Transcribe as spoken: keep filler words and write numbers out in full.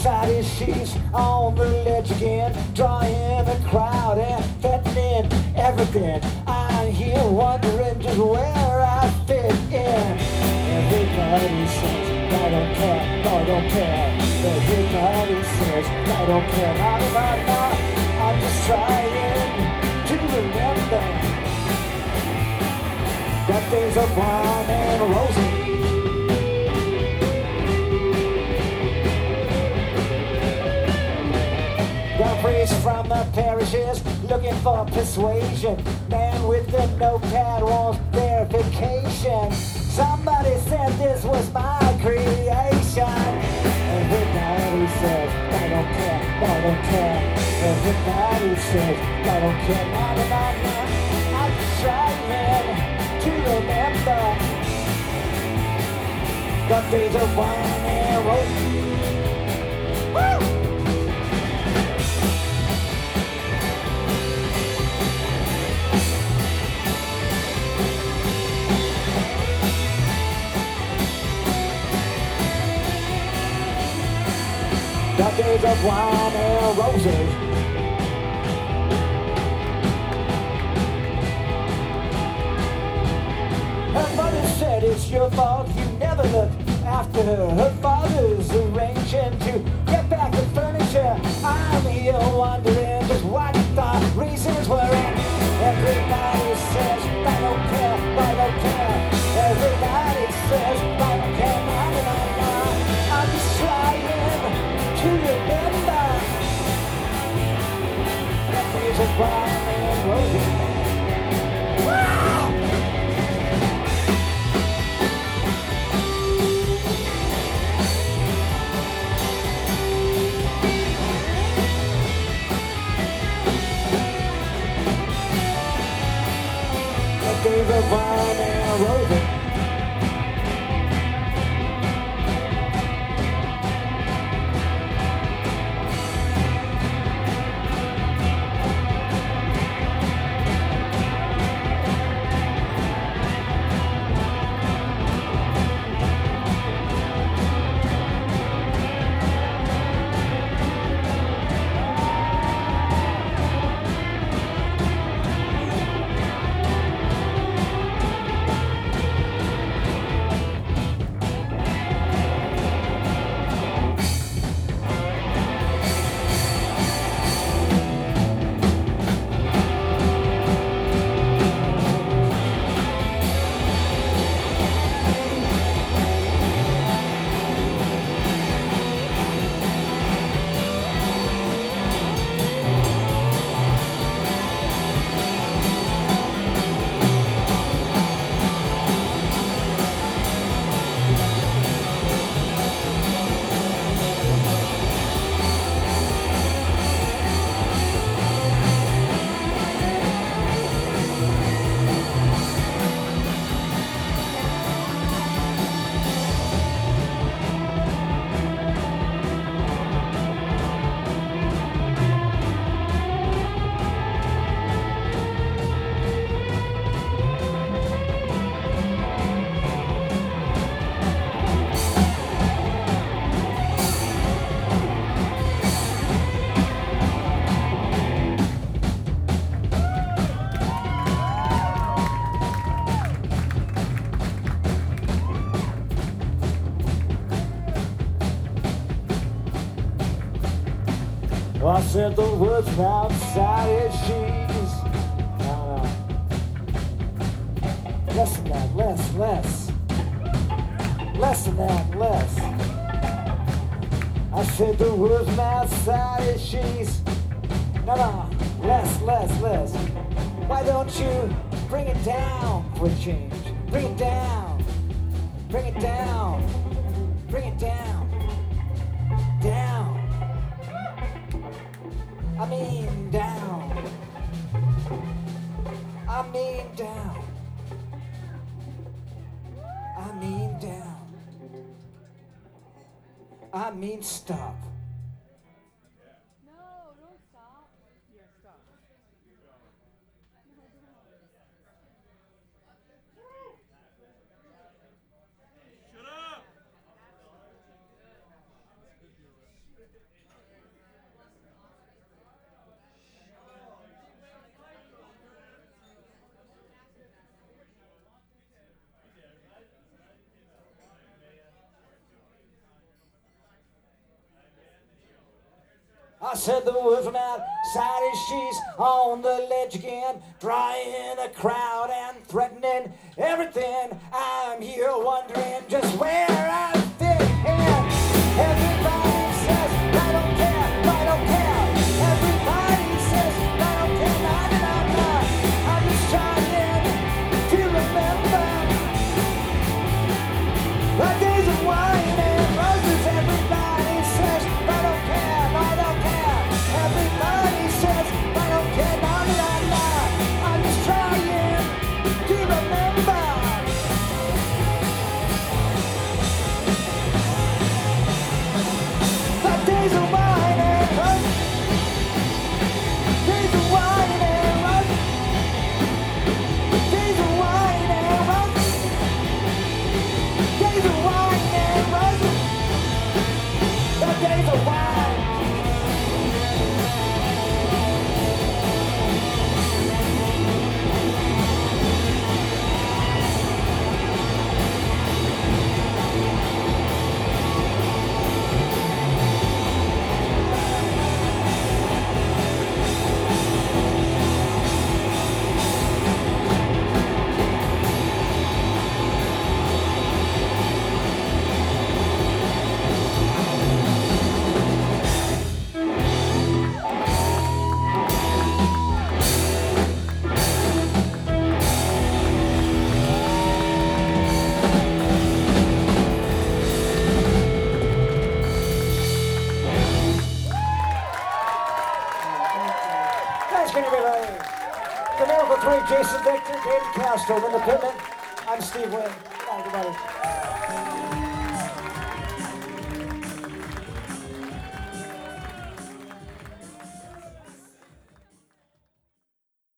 Decided she's on the ledge again, drawing a crowd and threatening everything. I'm here wondering just where I fit in. Everybody says I don't care, no I don't care. Everybody says I don't care, not about now. I'm just trying to remember that days of wine and roses. The priest from the parishes looking for persuasion. Man with the notepad wants verification. Somebody said this was my creation. Everybody says I don't care, no, I don't care. Everybody says I don't care, no, no, no, no. I'm just trying to remember the days of wine and roses. Woo! The days of wine and roses. Her mother said it's your fault, you never looked after her. Her father's arranging to get back the furniture. I'm here wondering just what the reasons were. And everybody says I don't care, I don't care. Everybody says I don't care, I don't care. I'm just trying to remember the days of wine and roses. The days of wine and roses. I said the words outside and she's no, no. Less than that, less, less. Less than that, less. I said the words outside and she's no, no, less, less, less. Why don't you bring it down for a change? Bring it down. Bring it down. Bring it down. Down. I mean down. I mean down. I mean down. I mean stop. No, don't stop. Yeah, stop. Shut up! boss heard the words from outside as she's on the ledge again, drawing a crowd and threatening everything. I'm here wondering just where I fit in. Everybody says I don't care, I don't care. Everybody says I don't care, nah, nah, nah. I'm just trying to remember the days of wine and roses. Everybody says I don't care, I don't care. Everybody says I don't care, nah, nah, nah. I'm just trying to remember the days of wine and roses. Days of wine and roses. Days of wine and roses. Days of wine and roses. The days of wine. Thanks again, everybody. The Miracle Three, Jason Victor, David Castro, Linda Pittman. I'm Steve Wynn. Bye, everybody.